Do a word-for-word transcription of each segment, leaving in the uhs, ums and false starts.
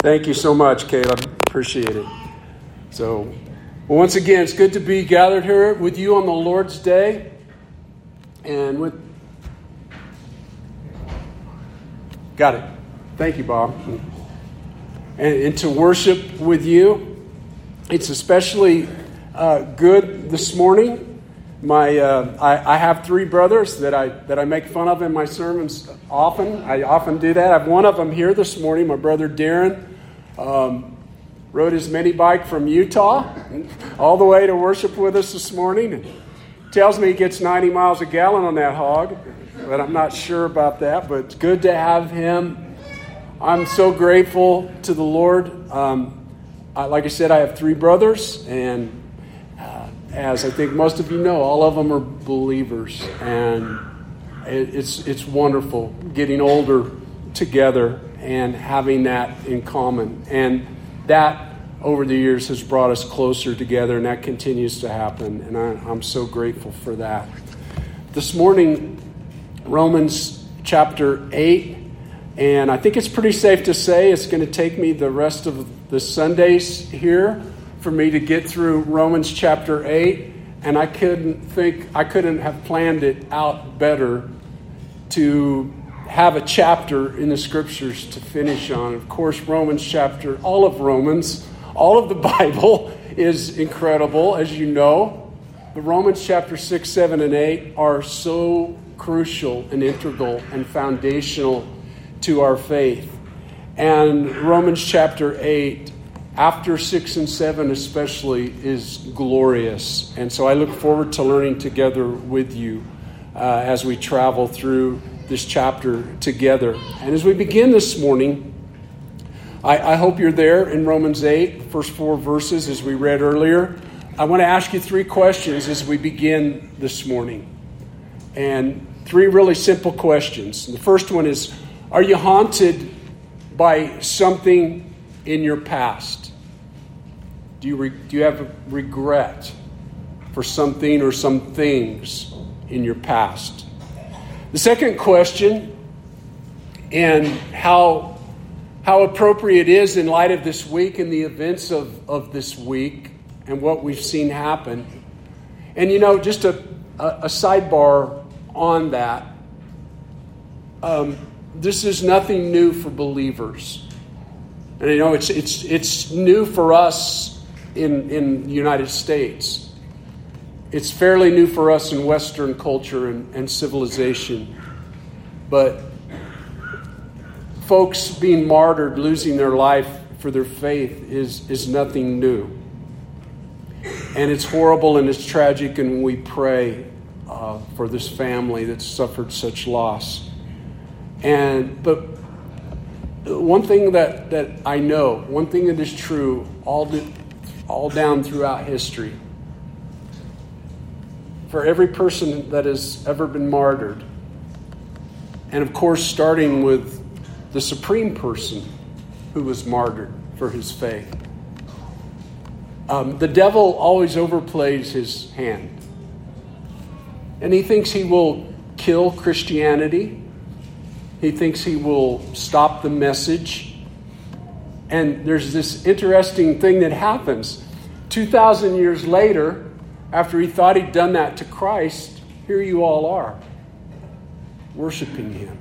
Thank you so much, Caleb. Appreciate it. So, well, once again, it's good to be gathered here with you on the Lord's Day. And with... Got it. Thank you, Bob. And, and to worship with you. It's especially uh, good this morning. My, uh, I, I have three brothers that I that I make fun of in my sermons often. I often do that. I have one of them here this morning. My brother Darren um, rode his mini bike from Utah all the way to worship with us this morning. And tells me he gets ninety miles a gallon on that hog, but I'm not sure about that. But it's good to have him. I'm so grateful to the Lord. Um, I, like I said, I have three brothers, and as I think most of you know, all of them are believers, and it's it's wonderful getting older together and having that in common. And that, over the years, has brought us closer together, and that continues to happen, and I, I'm so grateful for that. This morning, Romans chapter eight, and I think it's pretty safe to say it's going to take me the rest of the Sundays here for me to get through Romans chapter eight, and I couldn't think, I couldn't have planned it out better to have a chapter in the scriptures to finish on. Of course, Romans chapter, all of Romans, all of the Bible is incredible, as you know. But Romans chapter six, seven, and eight are so crucial and integral and foundational to our faith. And Romans chapter eight, after six and seven especially, is glorious. And so I look forward to learning together with you uh, as we travel through this chapter together. And as we begin this morning, I, I hope you're there in Romans eight, first four verses as we read earlier. I want to ask you three questions as we begin this morning. And three really simple questions. The first one is, are you haunted by something in your past? Do you, re- do you have regret for something or some things in your past? The second question, and how, how appropriate it is in light of this week and the events of, of this week and what we've seen happen. And, you know, just a, a, a sidebar on that. Um, this is nothing new for believers. And you know, it's it's it's new for us in, in the United States. It's fairly new for us in Western culture and, and civilization. But folks being martyred, losing their life for their faith is, is nothing new. And it's horrible and it's tragic, and we pray uh, for this family that's suffered such loss. And but one thing that, that I know, one thing that is true all, the, all down throughout history, for every person that has ever been martyred, and of course starting with the supreme person who was martyred for his faith, um, the devil always overplays his hand. And he thinks he will kill Christianity. He thinks he will stop the message. And there's this interesting thing that happens. two thousand years later, after he thought he'd done that to Christ, here you all are, worshiping him.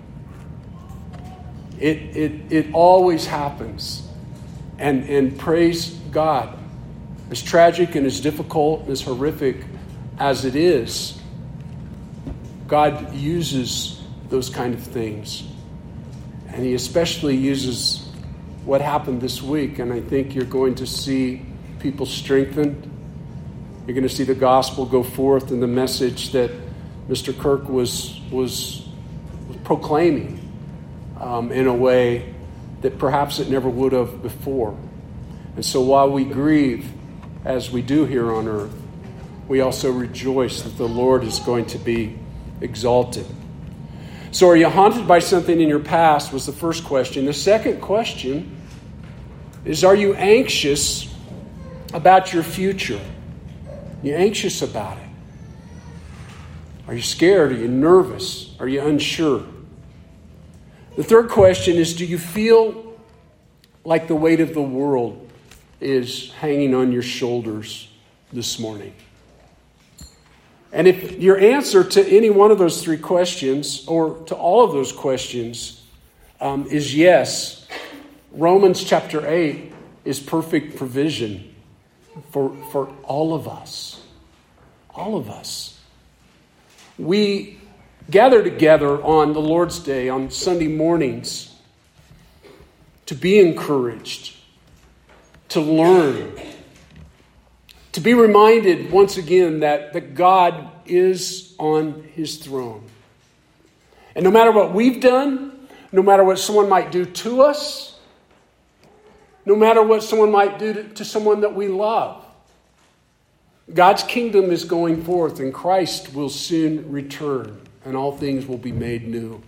It it it always happens. And, and praise God. As tragic and as difficult and as horrific as it is, God uses those kind of things. And he especially uses what happened this week. And I think you're going to see people strengthened. You're going to see the gospel go forth and the message that Mister Kirk was was, was proclaiming um, in a way that perhaps it never would have before. And so while we grieve, as we do here on earth, we also rejoice that the Lord is going to be exalted. So are you haunted by something in your past was the first question. The second question is, are you anxious about your future? Are you anxious about it? Are you scared? Are you nervous? Are you unsure? The third question is, do you feel like the weight of the world is hanging on your shoulders this morning? And if your answer to any one of those three questions, or to all of those questions, um, is yes, Romans chapter eight is perfect provision for, for all of us. All of us. We gather together on the Lord's Day, on Sunday mornings, to be encouraged, to learn, to be reminded once again that, that God is on his throne. And no matter what we've done, no matter what someone might do to us, no matter what someone might do to, to someone that we love, God's kingdom is going forth and Christ will soon return and all things will be made new.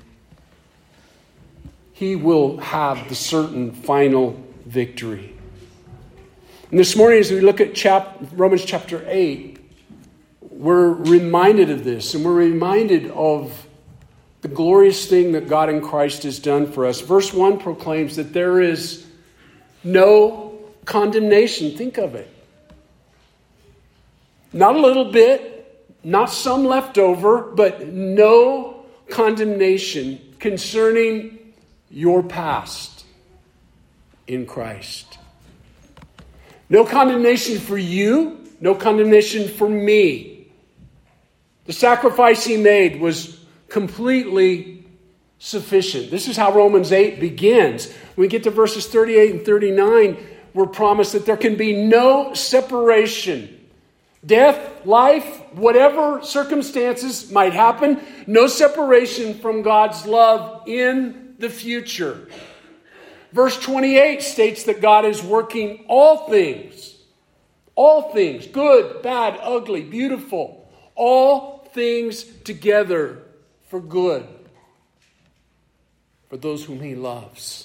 He will have the certain final victory. And this morning, as we look at chap- Romans chapter eight, we're reminded of this, and we're reminded of the glorious thing that God in Christ has done for us. Verse one proclaims that there is no condemnation. Think of it. Not a little bit, not some left over, but no condemnation concerning your past in Christ. No condemnation for you, no condemnation for me. The sacrifice he made was completely sufficient. This is how Romans eight begins. When we get to verses thirty-eight and thirty-nine, we're promised that there can be no separation. Death, life, whatever circumstances might happen, no separation from God's love in the future. Verse twenty-eight states that God is working all things, all things, good, bad, ugly, beautiful, all things together for good, for those whom he loves.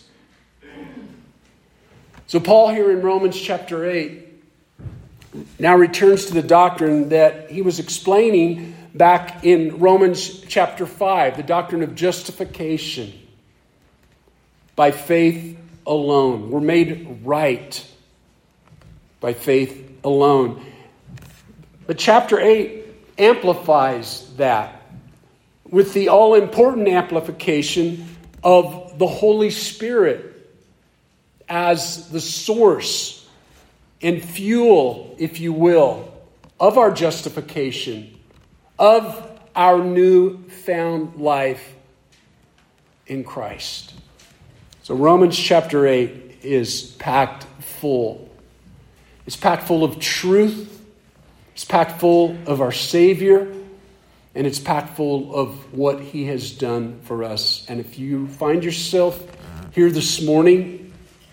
So Paul here in Romans chapter eight now returns to the doctrine that he was explaining back in Romans chapter five, the doctrine of justification by faith alone. We're made right by faith alone. But chapter eight amplifies that with the all-important amplification of the Holy Spirit as the source and fuel, if you will, of our justification, of our new-found life in Christ. So Romans chapter eight is packed full. It's packed full of truth. It's packed full of our Savior. And it's packed full of what he has done for us. And if you find yourself here this morning,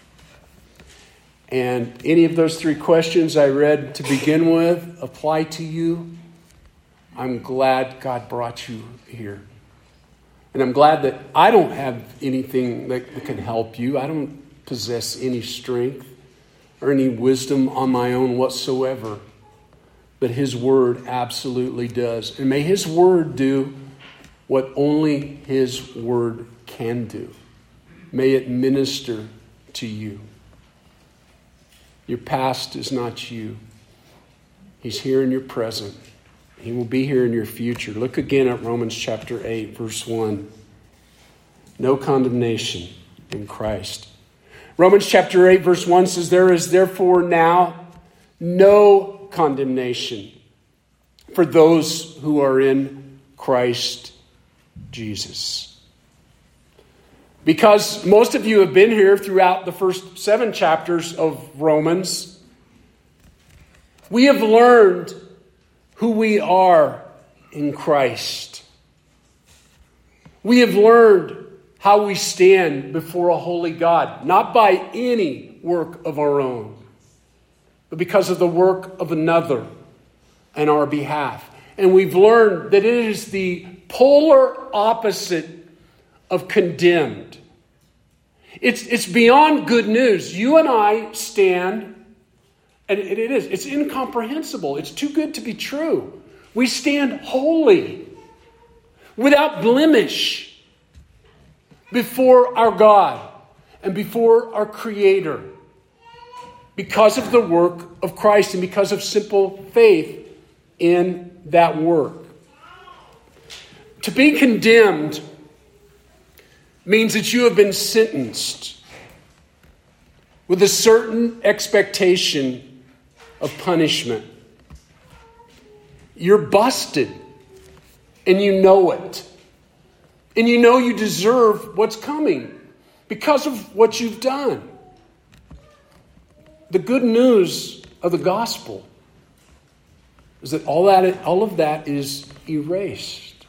and any of those three questions I read to begin with apply to you, I'm glad God brought you here. And I'm glad that I don't have anything that can help you. I don't possess any strength or any wisdom on my own whatsoever. But his word absolutely does. And may his word do what only his word can do. May it minister to you. Your past is not you. He's here in your present. He will be here in your future. Look again at Romans chapter eight, verse one. No condemnation in Christ. Romans chapter eight, verse one says, there is therefore now no condemnation for those who are in Christ Jesus. Because most of you have been here throughout the first seven chapters of Romans, we have learned who we are in Christ. We have learned how we stand before a holy God, not by any work of our own, but because of the work of another on our behalf. And we've learned that it is the polar opposite of condemned. It's, it's beyond good news. You and I stand, and it is, it's incomprehensible. It's too good to be true. We stand holy, without blemish, before our God. and before our Creator because of the work of Christ and because of simple faith in that work. To be condemned means that you have been sentenced with a certain expectation of punishment. You're busted, and you know it. And you know you deserve what's coming because of what you've done. The good news of the gospel is that all that, all of that is erased.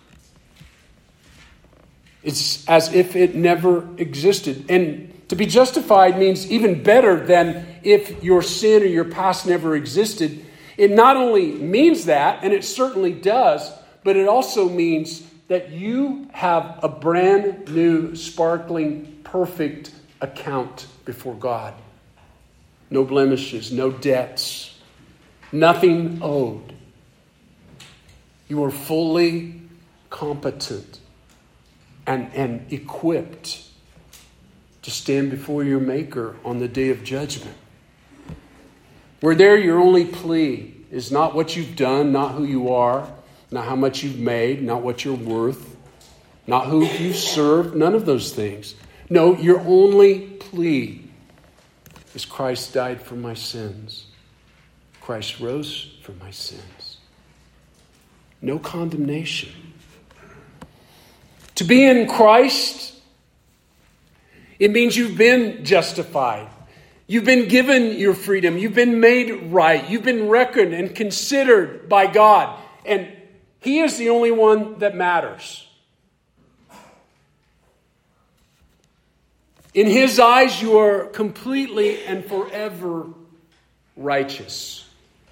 It's as if it never existed. And to be justified means even better than if your sin or your past never existed. It not only means that, and it certainly does, but it also means that you have a brand new, sparkling, perfect account before God. No blemishes, no debts, nothing owed. You are fully competent and, and equipped to stand before your Maker on the day of judgment. Where there your only plea is not what you've done, not who you are, not how much you've made, not what you're worth, not who you've served, none of those things. No, your only plea is Christ died for my sins. Christ rose for my sins. No condemnation. To be in Christ, it means you've been justified. You've been given your freedom. You've been made right. You've been reckoned and considered by God. And He is the only one that matters. In His eyes, you are completely and forever righteous.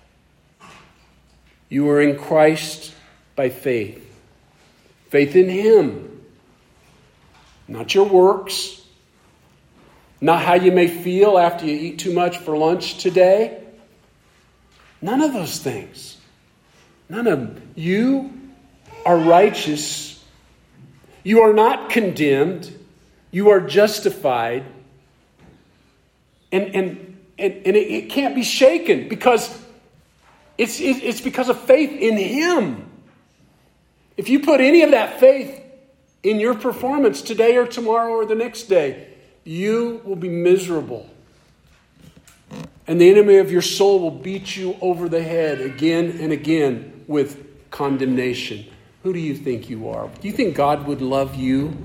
You are in Christ by faith. Faith in Him. Not your works. Not how you may feel after you eat too much for lunch today. None of those things. None of them. You are righteous. You are not condemned. You are justified. And, and, and, and it, it can't be shaken because it's, it, it's because of faith in Him. If you put any of that faith in your performance today or tomorrow or the next day, you will be miserable. And the enemy of your soul will beat you over the head again and again with condemnation. Who do you think you are? Do you think God would love you?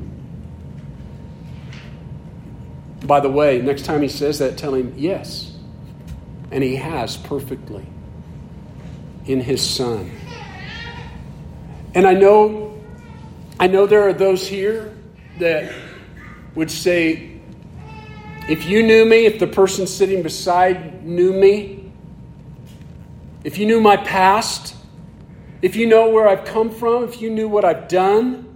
By the way, next time He says that, tell Him yes. And He has perfectly in His Son. And I know, I know there are those here that would say, if you knew me, if the person sitting beside knew me, if you knew my past, if you know where I've come from, if you knew what I've done,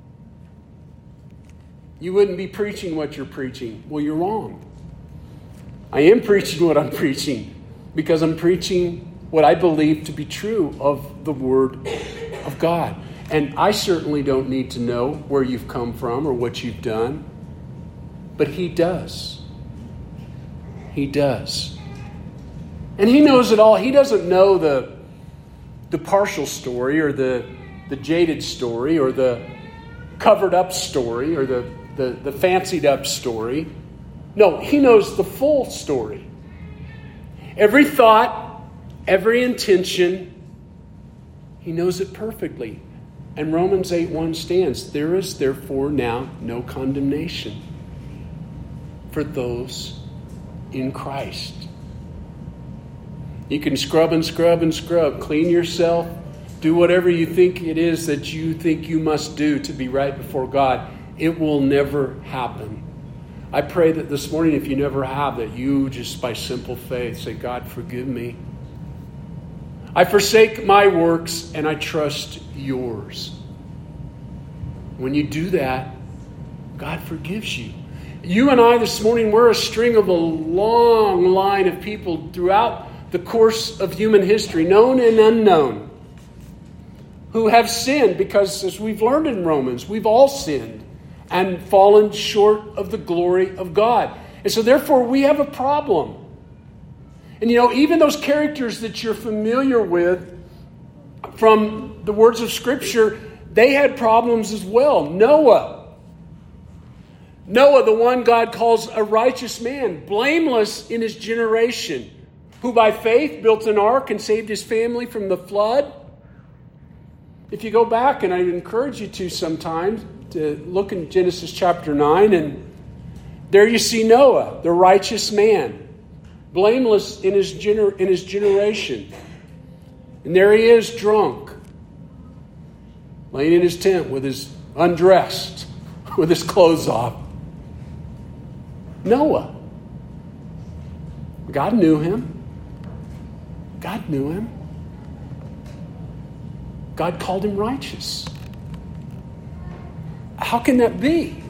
you wouldn't be preaching what you're preaching. Well, you're wrong. I am preaching what I'm preaching because I'm preaching what I believe to be true of the Word of God. And I certainly don't need to know where you've come from or what you've done, but He does. He does. And He knows it all. He doesn't know the, the partial story or the, the jaded story or the covered up story or the, the, the fancied up story. No, He knows the full story. Every thought, every intention, He knows it perfectly. And Romans eight one stands, there is therefore now no condemnation for those in Christ. You can scrub and scrub and scrub, clean yourself, do whatever you think it is that you think you must do to be right before God. It will never happen. I pray that this morning, if you never have, that you just by simple faith say, God, forgive me. I forsake my works and I trust yours. When you do that, God forgives you. You and I this morning, we're a string of a long line of people throughout the course of human history, known and unknown, who have sinned because, as we've learned in Romans, we've all sinned and fallen short of the glory of God. And so therefore we have a problem. And you know, even those characters that you're familiar with from the words of Scripture, they had problems as well. Noah. Noah, the one God calls a righteous man, blameless in his generation, who by faith built an ark and saved his family from the flood. If you go back, and I encourage you to sometimes, to look in Genesis chapter nine, and there you see Noah, the righteous man, blameless in his gener- in his generation. And there he is, drunk, laying in his tent with his undressed, with his clothes off. Noah. God knew him. God knew him. God called him righteous. How can that be?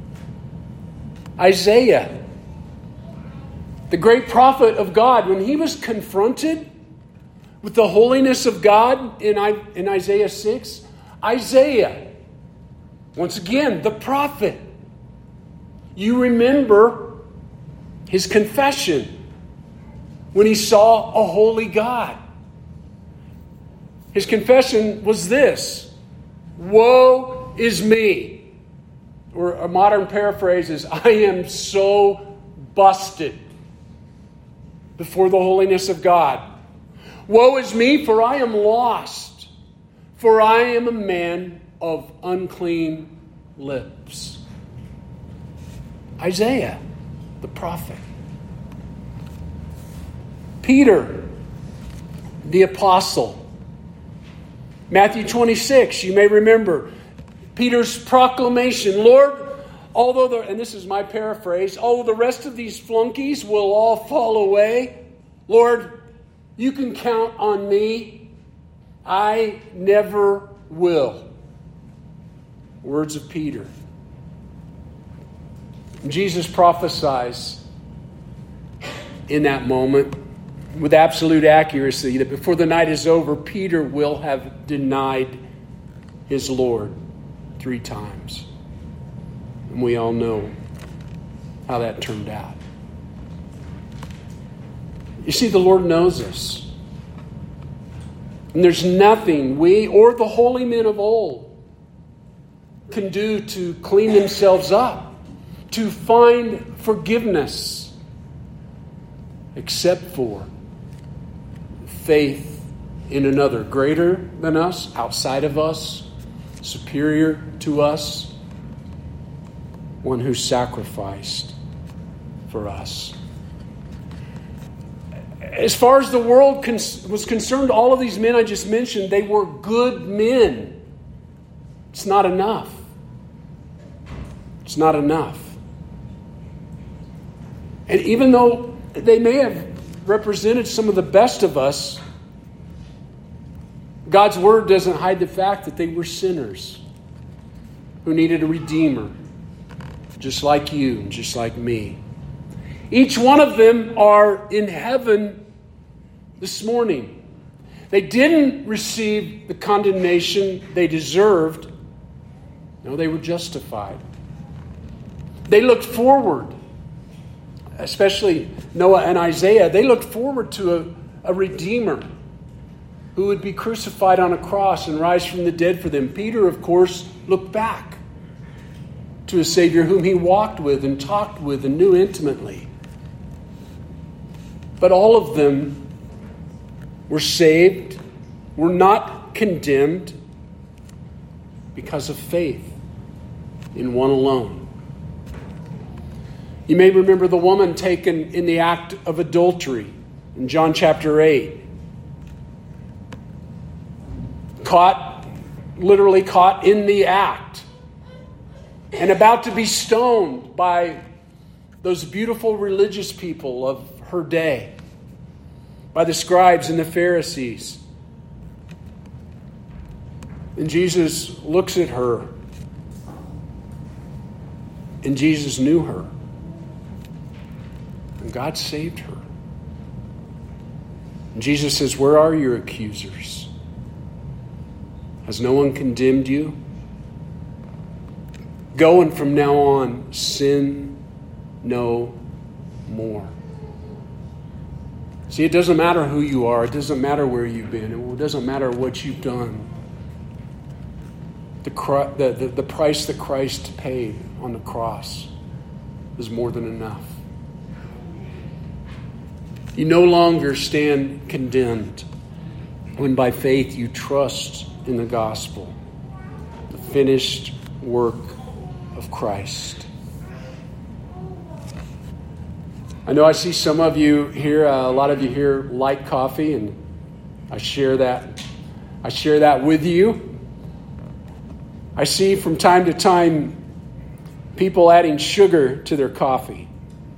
Isaiah, the great prophet of God, when he was confronted with the holiness of God in, in Isaiah six, Isaiah, once again, the prophet, you remember his confession when he saw a holy God. His confession was this: woe is me. Or a modern paraphrase is, I am so busted before the holiness of God. Woe is me, for I am lost, for I am a man of unclean lips. Isaiah, the prophet. Peter, the apostle. Matthew twenty-six, you may remember Peter's proclamation, Lord, although the, and this is my paraphrase, although the rest of these flunkies will all fall away, Lord, you can count on me. I never will. Words of Peter. Jesus prophesies in that moment with absolute accuracy that before the night is over, Peter will have denied his Lord three times. And we all know how that turned out. You see, the Lord knows us. And there's nothing we or the holy men of old can do to clean themselves up, to find forgiveness, except for faith in another greater than us, outside of us, superior to us, one who sacrificed for us. As far as the world con- was concerned, all of these men I just mentioned, they were good men. It's not enough. It's not enough. And even though they may have represented some of the best of us, God's word doesn't hide the fact that they were sinners who needed a redeemer, just like you and just like me. Each one of them are in heaven this morning. They didn't receive the condemnation they deserved. No, they were justified. They looked forward, especially Noah and Isaiah, they looked forward to a, a Redeemer who would be crucified on a cross and rise from the dead for them. Peter, of course, looked back to a Savior whom he walked with and talked with and knew intimately. But all of them were saved, were not condemned because of faith in one alone. You may remember the woman taken in the act of adultery in John chapter eight. Caught, literally caught in the act, and about to be stoned by those beautiful religious people of her day, by the scribes and the Pharisees. And Jesus looks at her, and Jesus knew her. And God saved her. And Jesus says, where are your accusers? Has no one condemned you? Go and from now on, sin no more. See, it doesn't matter who you are. It doesn't matter where you've been. It doesn't matter what you've done. The, the, the, the price that Christ paid on the cross is more than enough. You no longer stand condemned when by faith you trust in the gospel, the finished work of Christ. I know I see some of you here, uh, a lot of you here like coffee, and I share that. I share that with you. I see from time to time people adding sugar to their coffee.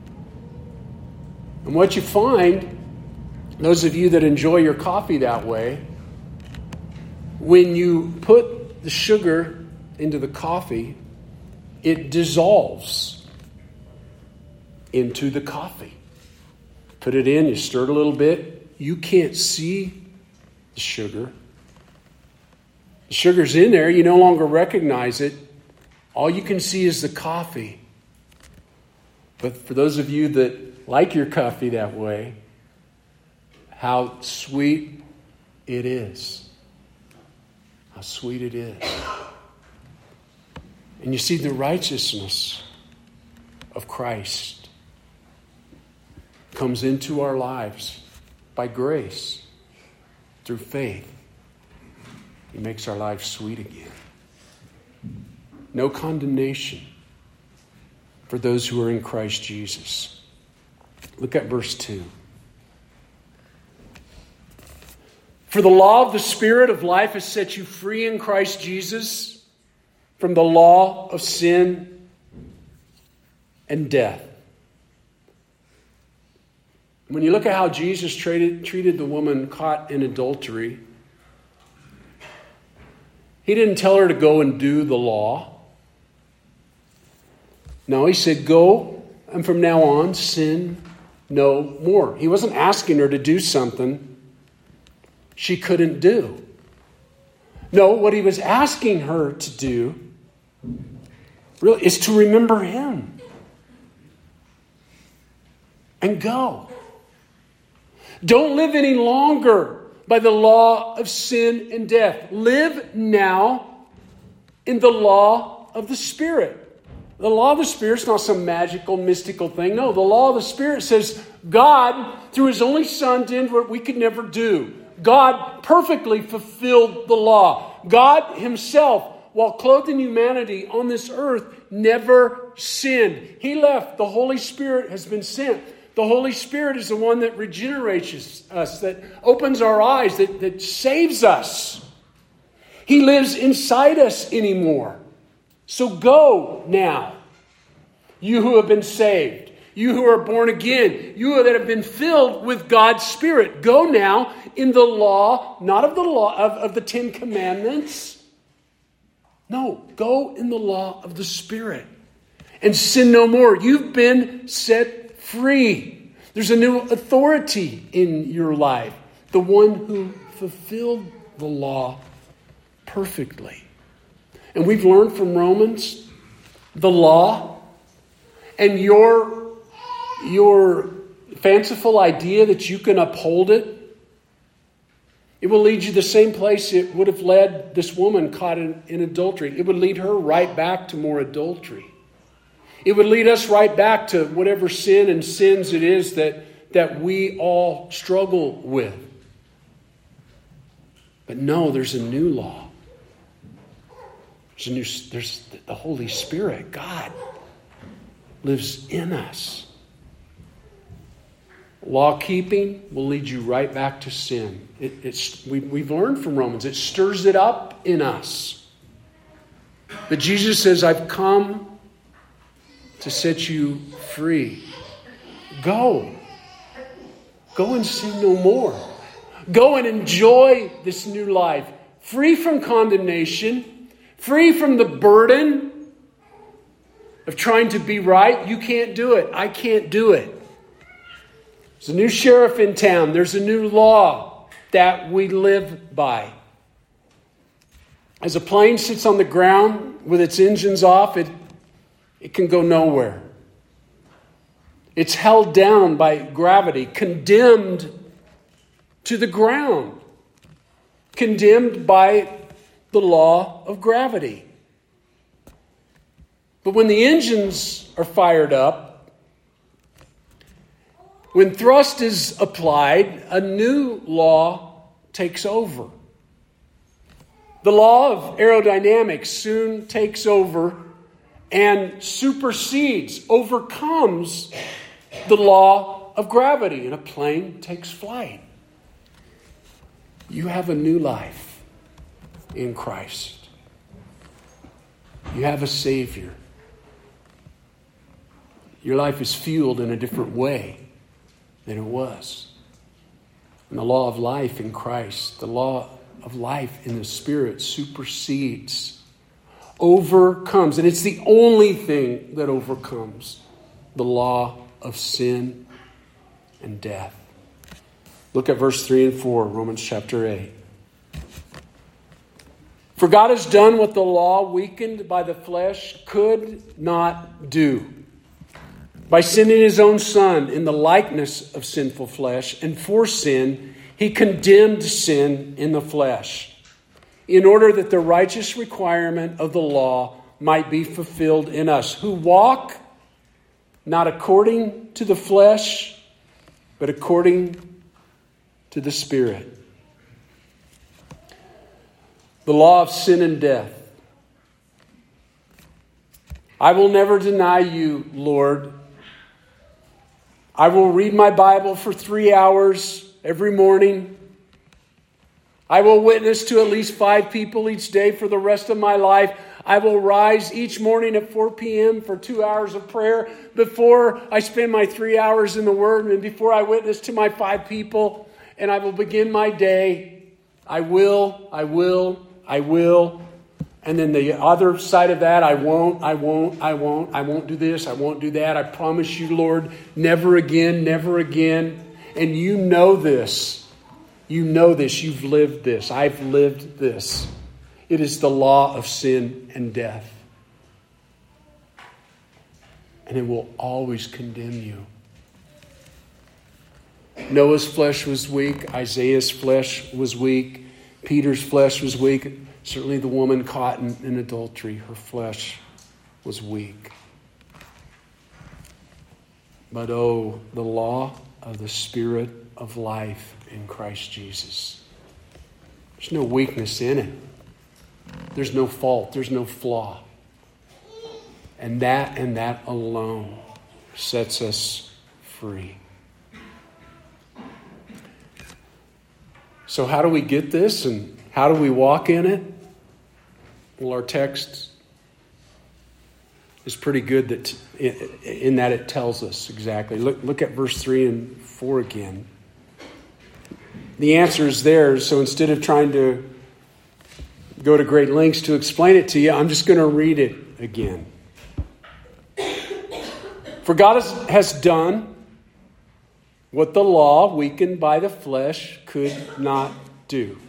And what you find, those of you that enjoy your coffee that way, when you put the sugar into the coffee, it dissolves into the coffee. Put it in, you stir it a little bit. You can't see the sugar. The sugar's in there. You no longer recognize it. All you can see is the coffee. But for those of you that like your coffee that way, how sweet it is. How sweet it is. And you see the righteousness of Christ comes into our lives by grace, through faith. He makes our lives sweet again. No condemnation for those who are in Christ Jesus. Look at verse two. For the law of the Spirit of life has set you free in Christ Jesus from the law of sin and death. When you look at how Jesus treated, treated the woman caught in adultery, he didn't tell her to go and do the law. No, he said, go, and from now on, sin no more. He wasn't asking her to do something she couldn't do. No, what he was asking her to do really is to remember him and go. Don't live any longer by the law of sin and death. Live now in the law of the Spirit. The law of the Spirit is not some magical, mystical thing. No, the law of the Spirit says God, through his only Son, did what we could never do. God perfectly fulfilled the law. God himself, while clothed in humanity on this earth, never sinned. He left. The Holy Spirit has been sent. The Holy Spirit is the one that regenerates us, that opens our eyes, that, that saves us. He lives inside us anymore. So go now, you who have been saved, you who are born again, you that have been filled with God's Spirit. Go now in the law, not of the law of, of the Ten Commandments. No, go in the law of the Spirit and sin no more. You've been set free. There's a new authority in your life. The one who fulfilled the law perfectly. And we've learned from Romans, the law and your, your fanciful idea that you can uphold it, it will lead you the same place it would have led this woman caught in, in adultery. It would lead her right back to more adultery. It would lead us right back to whatever sin and sins it is that, that we all struggle with. But no, there's a new law. There's, a new, there's the Holy Spirit. God lives in us. Law keeping will lead you right back to sin. It, it's, we, we've learned from Romans. It stirs it up in us. But Jesus says, I've come to set you free. Go. Go and sin no more. Go and enjoy this new life. Free from condemnation. Free from the burden of trying to be right. You can't do it. I can't do it. There's a new sheriff in town. There's a new law that we live by. As a plane sits on the ground with its engines off, it it can go nowhere. It's held down by gravity, condemned to the ground, condemned by the law of gravity. But when the engines are fired up, when thrust is applied, a new law takes over. The law of aerodynamics soon takes over and supersedes, overcomes the law of gravity, and a plane takes flight. You have a new life in Christ. You have a Savior. Your life is fueled in a different way than it was. And the law of life in Christ, the law of life in the Spirit supersedes, overcomes, and it's the only thing that overcomes the law of sin and death. Look at verse three and four, Romans chapter eight. For God has done what the law, weakened by the flesh, could not do. By sending his own Son in the likeness of sinful flesh, and for sin, he condemned sin in the flesh, in order that the righteous requirement of the law might be fulfilled in us, who walk not according to the flesh, but according to the Spirit. The law of sin and death. I will never deny you, Lord. I will read my Bible for three hours every morning. I will witness to at least five people each day for the rest of my life. I will rise each morning at four p.m. for two hours of prayer before I spend my three hours in the Word and before I witness to my five people. And I will begin my day. I will, I will, I will. And then the other side of that, I won't, I won't, I won't, I won't do this, I won't do that. I promise you, Lord, never again, never again. And you know this. You know this. You've lived this. I've lived this. It is the law of sin and death. And it will always condemn you. Noah's flesh was weak. Isaiah's flesh was weak. Peter's flesh was weak. Certainly the woman caught in, in adultery, her flesh was weak. But oh, the law of the Spirit of life in Christ Jesus. There's no weakness in it. There's no fault. There's no flaw. And that and that alone sets us free. So how do we get this and how do we walk in it? Well, our text is pretty good that in that it tells us exactly. Look, look at verse three and four again. The answer is there, so instead of trying to go to great lengths to explain it to you, I'm just going to read it again. For God has, has done what the law, weakened by the flesh, could not do.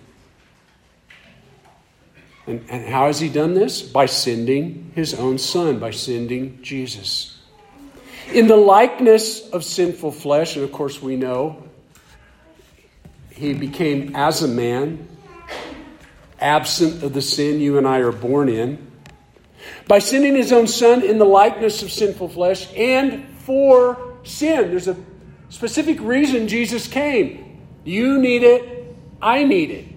And, and how has he done this? By sending his own Son, by sending Jesus. In the likeness of sinful flesh, and of course we know, he became as a man, absent of the sin you and I are born in. By sending his own Son in the likeness of sinful flesh and for sin. There's a specific reason Jesus came. You need it. I need it.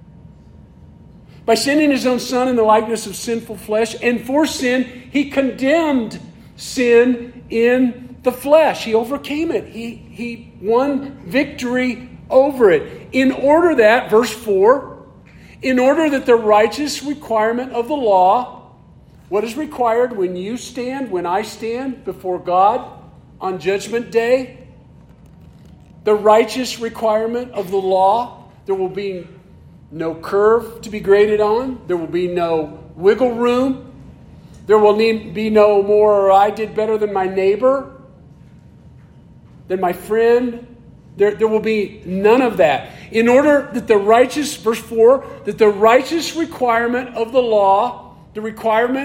By sending his own Son in the likeness of sinful flesh and for sin, he condemned sin in the flesh. He overcame it. He, he won victory over it. In order that, verse four, in order that the righteous requirement of the law, what is required when you stand, when I stand before God on Judgment Day, the righteous requirement of the law, there will be no curve to be graded on. There will be no wiggle room. There will need, be no more, I did better than my neighbor, than my friend. There, there will be none of that. In order that the righteous, verse four, that the righteous requirement of the law, the requirement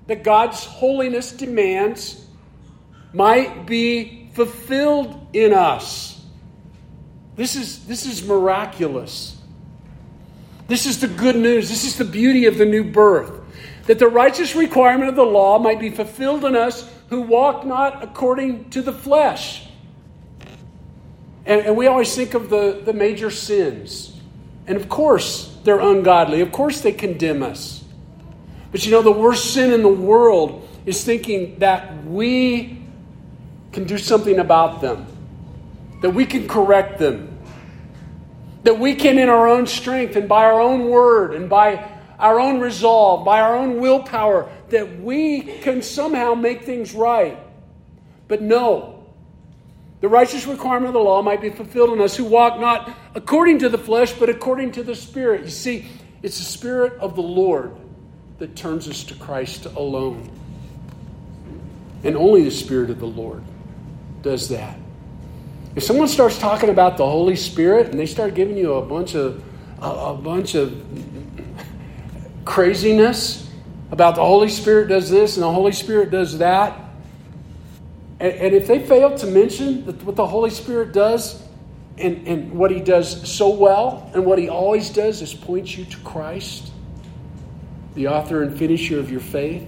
that God's holiness demands might be fulfilled in us. This is, this is miraculous. This is the good news. This is the beauty of the new birth. That the righteous requirement of the law might be fulfilled in us who walk not according to the flesh. And, and we always think of the, the major sins. And of course, they're ungodly. Of course, they condemn us. But you know, the worst sin in the world is thinking that we can do something about them. That we can correct them. That we can, in our own strength and by our own word and by our own resolve, by our own willpower, that we can somehow make things right. But no. The righteous requirement of the law might be fulfilled in us who walk not according to the flesh, but according to the Spirit. You see, it's the Spirit of the Lord that turns us to Christ alone. And only the Spirit of the Lord does that. If someone starts talking about the Holy Spirit and they start giving you a bunch of a, a bunch of craziness about the Holy Spirit does this and the Holy Spirit does that, and, and if they fail to mention that what the Holy Spirit does and, and what He does so well and what He always does is point you to Christ, the author and finisher of your faith,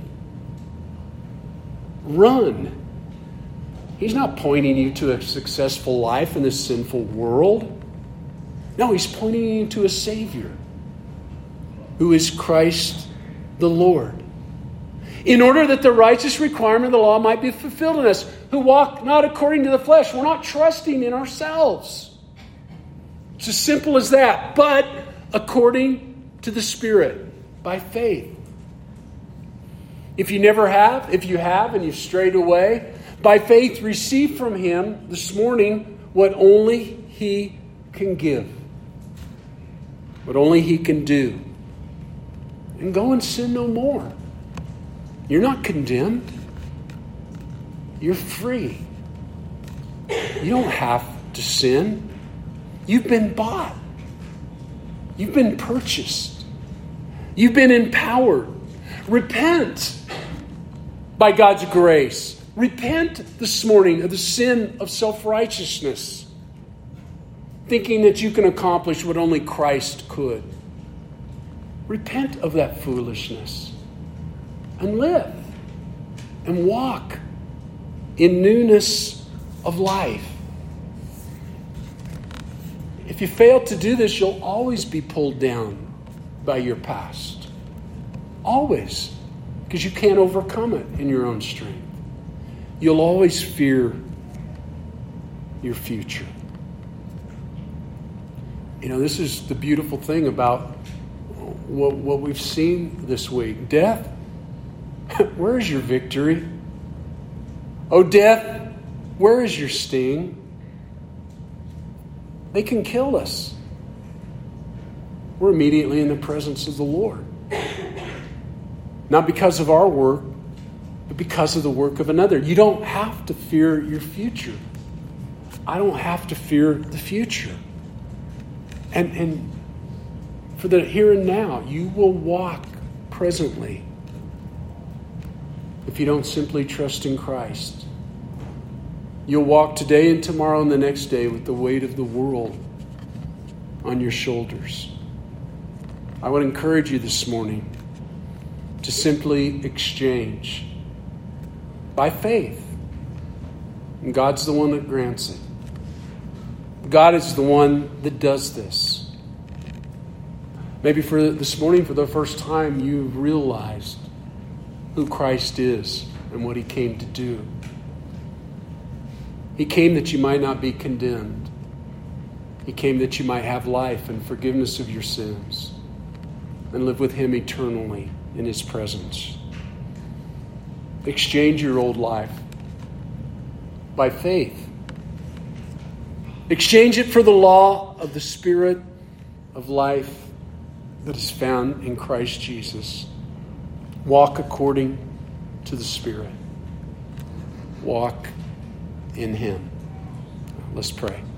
run. He's not pointing you to a successful life in this sinful world. No, He's pointing you to a Savior who is Christ the Lord. In order that the righteous requirement of the law might be fulfilled in us, who walk not according to the flesh. We're not trusting in ourselves. It's as simple as that. But according to the Spirit, by faith. If you never have, if you have and you've strayed away, by faith receive from Him this morning what only He can give. What only He can do. And go and sin no more. You're not condemned. You're free. You don't have to sin. You've been bought. You've been purchased. You've been empowered. Repent by God's grace. Repent this morning of the sin of self-righteousness, thinking that you can accomplish what only Christ could. Repent of that foolishness and live and walk in newness of life. If you fail to do this, you'll always be pulled down by your past. Always. Because you can't overcome it in your own strength. You'll always fear your future. You know, this is the beautiful thing about what, what we've seen this week. Death, where is your victory? Oh, death, where is your sting? They can kill us. We're immediately in the presence of the Lord. Not because of our work, but because of the work of another. You don't have to fear your future. I don't have to fear the future. And, and for the here and now, you will walk presently if you don't simply trust in Christ. You'll walk today and tomorrow and the next day with the weight of the world on your shoulders. I would encourage you this morning to simply exchange by faith. And God's the one that grants it. God is the one that does this. Maybe for this morning, for the first time, you've realized who Christ is and what He came to do. He came that you might not be condemned. He came that you might have life and forgiveness of your sins and live with Him eternally in His presence. Exchange your old life by faith. Exchange it for the law of the Spirit of life that is found in Christ Jesus. Walk according to the Spirit. Walk in Him. Let's pray.